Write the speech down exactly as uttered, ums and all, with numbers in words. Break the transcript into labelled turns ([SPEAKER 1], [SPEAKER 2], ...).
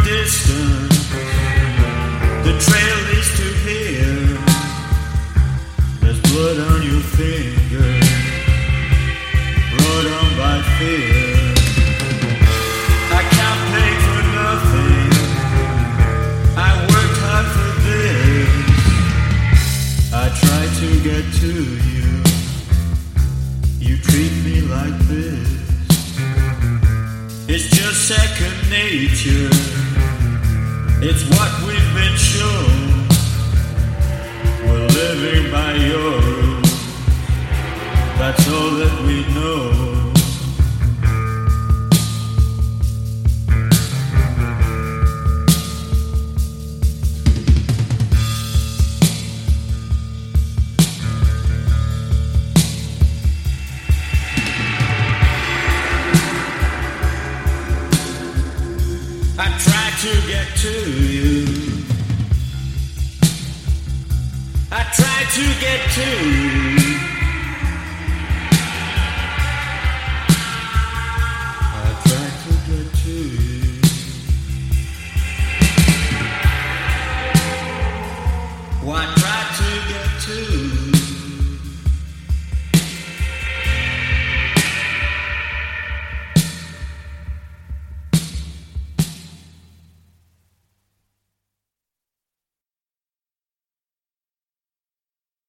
[SPEAKER 1] distance, the trail leads to here. There's blood on your finger, brought on by fear. I can't pay for nothing, I worked hard for this. I try to get to you, you treat me like this. It's just second nature, it's what we've been shown. We're living by your rules, that's all that we know. I try to get to you, I try to get to you, I try to get to you. Well, I try to get to you.